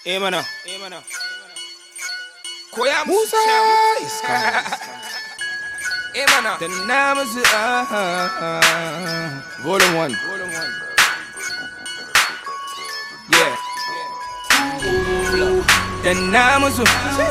Mana. Koya Musa iska. Mana. The name is Volume 1. Yeah. The name is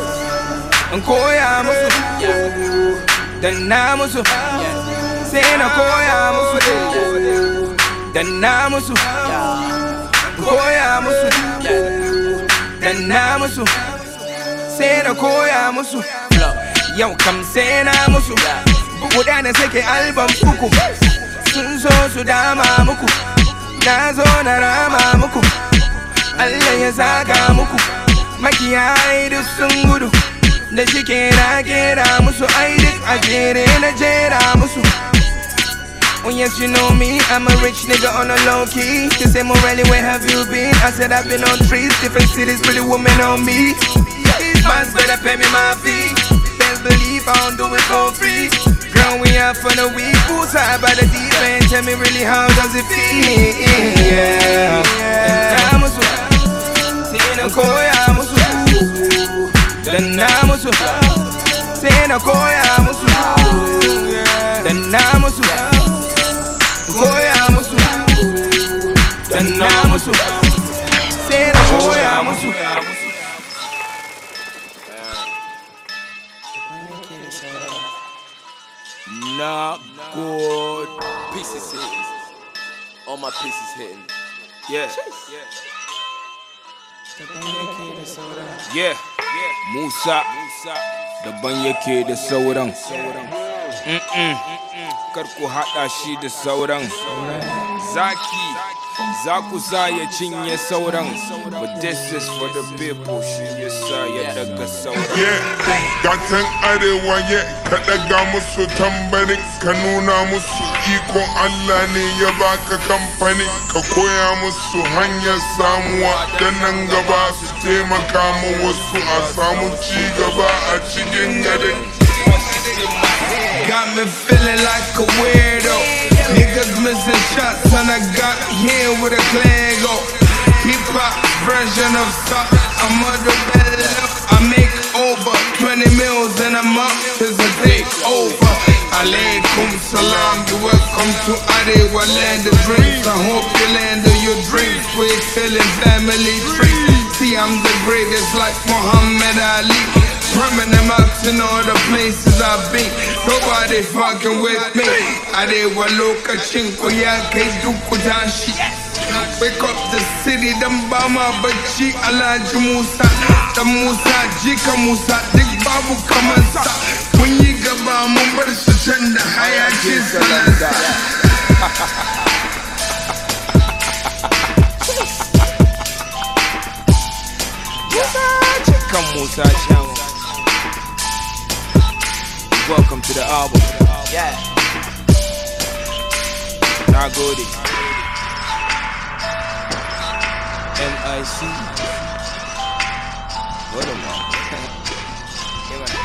Koya musu. The name is Say na koya musu. The name is Koya musu. The name is Say na koya musu. Yau kam sai na musu. Guda na sake album uku. Sun so su dama muku. Na zo na rama muku. Allah ya saka muku. Makiyai duk sun gudu. Da shike na kera musu. Ai duk a jere na jera musu. Oh yes, you know me, I'm a rich nigga on a low key. She say, Morelli, where have you been? I said, I've been on trees, different cities, pretty women on me. These fans better pay me my fee. Best believe I don't do it for free. Girl, we out for the week. Who's high by the deep end? Tell me really, how does it feel? Yeah. Namusu, Sina Koya Musu. The Namusu, Sina Koya Musu. The Namusu. Koya musu, danna musu, sai na koya musu. Not good. Pieces hitting. All my pieces hitting. Yeah. Yeah. Musa. Daban yake da sauran. Kar ku haɗa shi da sauran. Zaki za ku sa ya cinye sauran. But this is for the people, shi yasa ya daga sauran. Gatan arewa ka daga musu tambarin, ka nuna musu ikon Allah ne ya baka kamfani, ka koya musu hanyar samuwa da nan gaba su taimaka ma wasu a samu ci gaba a cikin garin. Got me feeling like a weirdo. Niggas missing shots and I got here with a Clego. Hip-hop version of stuff. I'm on the belly up. I make over 20 mils in a month. It's a takeover. Alaikum salam. You welcome to Arewa land of dreams. I hope you land of your dreams. We're feeling family trees. See, I'm the greatest like Muhammad Ali. Permanent maps in all the places I've been. Nobody fucking with me. Arewa lokacin ko ya kai duku tashi. Wake up the city, dan ba ma bacci. Alhaji Musa, dan Musa, jika Musa, duk babu kamar sa. Mun yi gaba mun bar su can da hayakin salansa. Jika Musa Chang. Welcome to the album. Yeah. Nagode. MIC. What a man.